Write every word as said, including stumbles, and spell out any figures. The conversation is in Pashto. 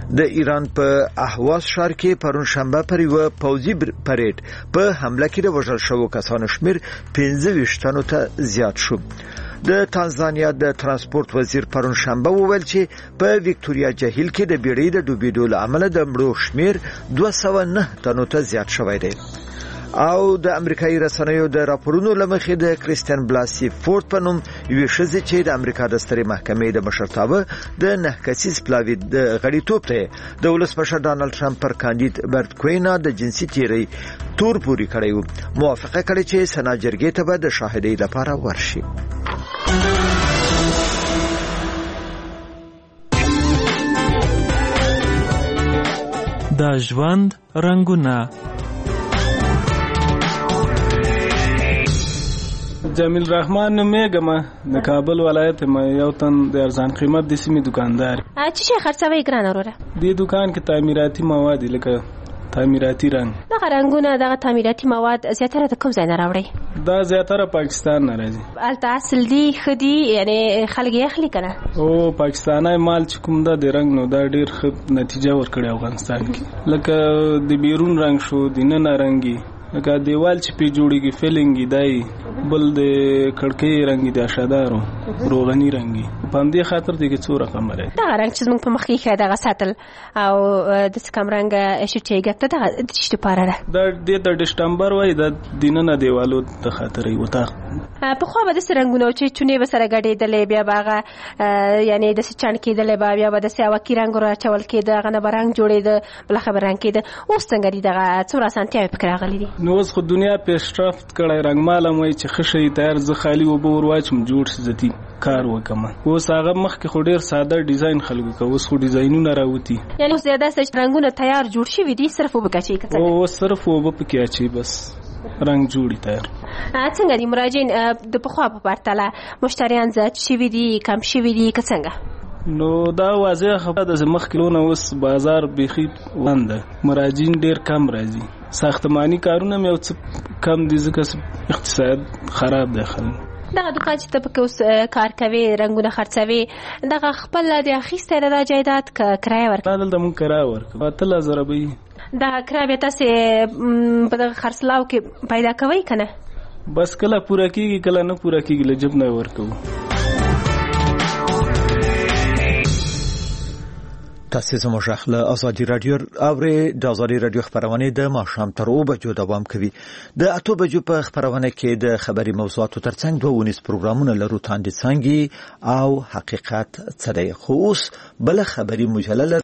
د ایران په اهواز ښار کې پرون شنبه پر یو پوځي پریډ په حمله کې د وژل شوو کسانو شمیر پنځه ویشت تنو ته زیات شو. د تانزانیا د ترانسپورت وزیر پرون شنبه وویل چې په ویکټوریا جهیل کې د بیړۍ د ډوبېدو له امله د مړو شمیر دوه سوه نه تنو ته زیات شوی دی. او د امریکایي رسنیو د راپورونو لمخې د کریستین بلاسي فورد په نوم یوې ښځې چې د امریکا د سترې محکمې د مشرتابه د نه کسیز پلاوي د غړیتوب ته د ولسمشر ډانلډ ټرمپ پر کاندید برت کوینا د جنسي تیری تور پوري کړی و. موافقه کړې چې سنا جرګې ته به د شاهدۍ لپاره ورشي. د ژوند رنگونه. جمیل رحمان نومیږم، د کابل ولایت ما یو تن د ارزان قیمت د سیمې دکاندار. چې شي خرڅوي ګران وروره؟ د دکان کې تعمیراتي مواد لکه تعمیراتي رنګ. دغه رنګونه دغه تعمیراتي مواد زیاتره د کوم ځای نه راوړي؟ دا زیاتره پاکستان نه راځي. الته اصل دی خدي یعنی خلک یې اخلي کنه؟ او پاکستاني مال چې کوم دا د رنګ نو دا ډیر ښه نتیجه ورکړي افغانستان کې. لکه د بیرون رنګ شو، د نن رنګي، لکه دیوال چې پی جوړیږي فیلینګي دای، بل د کړکۍ رنګي د اشادارو روغنی رنګي. په دې خاطر دغه څو رقم لري. دا رنګ چې موږ په مخ کې دغه ساتل او د سکم رنګ شټیګه ته دغه د شټ پاره ده. دا د دسمبر وای د دیننه دیوالو د خاطر یو تا په خو به د سرنګونو چې چونه به سره غړېدلې بیا باغه یعنی د سچان کېدلې با بیا به د سیاوه کې رنگ را چول کېده غنه برنګ جوړېد بل خبر رنګ کېده. اوس څنګه دی دغه څومره سانتیا فکر راغلی دي؟ نو اوس خو دنیا پیشرفت کړي، رنگ مالم وای چې خشې تیار ز خالی و به ورواچم جوړ سزتی کار وکم. اوس هغه مخ کې خو ډیر ساده ډیزاین خلکو کو، اوس خو ډیزاینونه راوتی. یعنی اوس زیاده سچ رنگونه تیار جوړ شي دي، صرف وبکچي کڅه او صرف وبپکې اچي بس رنگ جوړی تیار. څنګه دي مراجعین د پخوا په پرتله مشتریان زیات شوي دي کم شوي دي که څنګه؟ نو دا واضح خبره ده چې مخکې نه اوس بازار بیخي ونده، مراجعین ډیر کم راځي. ساختماني کارونه مې او څه کم دي ځکه اقتصاد خراب دی. خلک دغه دکان چې ته پکې اوس کار کوي رنګونه خرڅوي دغه خپل د اخیسته د جایداد کرایه ورکوي؟ دلته موږ کرایه ورکوو اتلس زره به وي. دغه کرایه بیا تاسې په دغه خرڅلاو کې پیدا کوئ که نه؟ بس کله پوره کېږي کله نه پوره کېږي، له جب نه ورکوو. تاسو زموږ خپل ازادي رادیو اوري د ازادي رادیو خبرونه د ماښام تر اوه بجو دوام کوي. د اته بجو په خبرونه کې د خبري موضوعاتو ترڅنګ دوه ونیس پروګرامونه لرو، تاندې څنګه او حقیقت څه دی. خو اوس بل خبري مجلل